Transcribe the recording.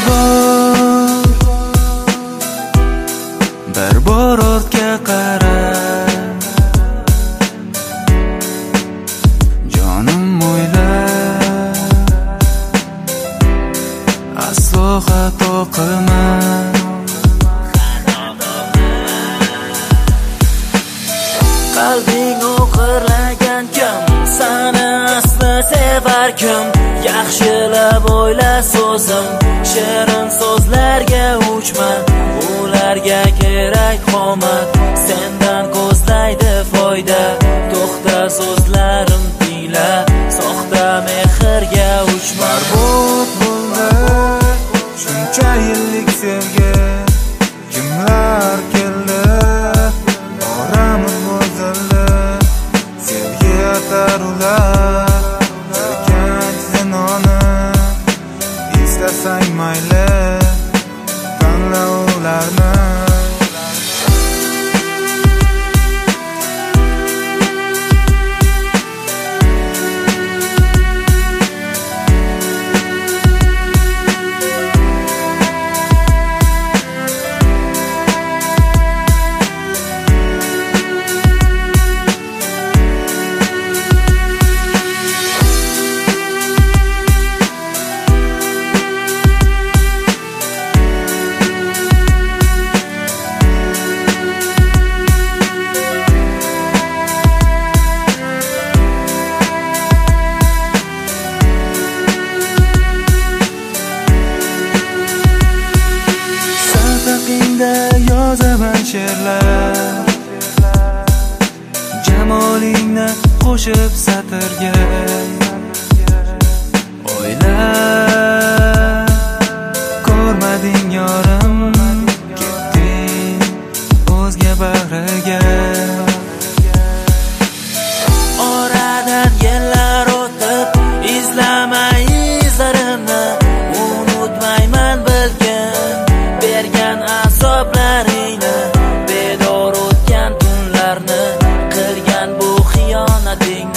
bir bor ortga qara, jonim o'yla, aslo xato qilma. Qalbing o'qirlagan kim, seni asli sevar kim? Yaxshilab o'yla so'zim, shirin so'zlarga uchma, ularga kerak qomat, sendan ko'zlaydi foyda. To'xta so'zlarim tingla, soxta mehrga uchma. Barbod bo'ldi shuncha yillik sevgi, kimlar keldi oramiz bozildi. Sevgi atar ular o'rganch zinoni, istasang mayli tanla ularni. Yozaman she'rlar, jamolingni qo'shib satrga. O'yla, ko'rmading yorim, ketding o'zga bag'riga. Oradan yillar o'tib, izlamay izlarimni, unutmayman bilgin bergan azoblaringni, bedor o'tgan tunlarni, qilgan bu xiyonatingni.